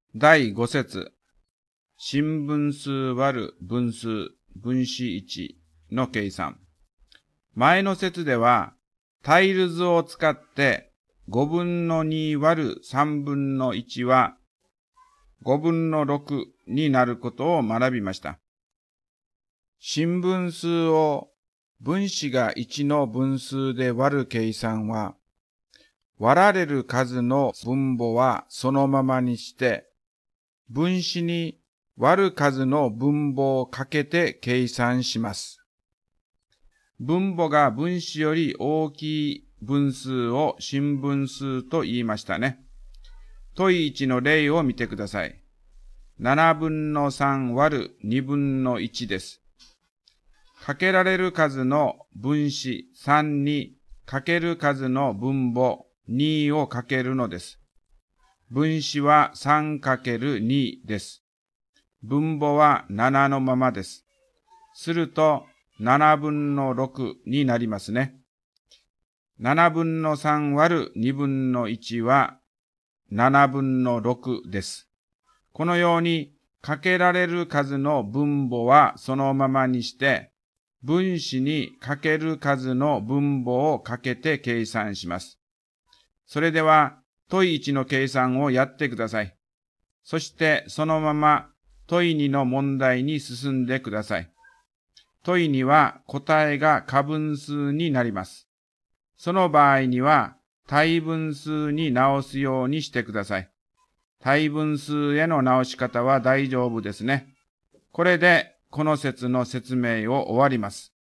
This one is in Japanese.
第5節、新分数割る分数、分子1の計算。前の節では、タイル図を使って5分の2割る3分の1は5分の6になることを学びました。新分数を分子が1の分数で割る計算は、割られる数の分母はそのままにして、分子に割る数の分母をかけて計算します。分母が分子より大きい分数を新分数と言いましたね。問1の例を見てください。7分の3割る2分の1です。かけられる数の分子3にかける数の分母2をかけるのです。分子は 3×2 です。分母は7のままです。すると7分の6になりますね。7分の3割る2分の1は7分の6です。このようにかけられる数の分母はそのままにして、分子にかける数の分母をかけて計算します。それでは問1の計算をやってください。そしてそのまま問2の問題に進んでください。問2は答えが過分数になります。その場合には対分数に直すようにしてください。対分数への直し方は大丈夫ですね。これでこの節の説明を終わります。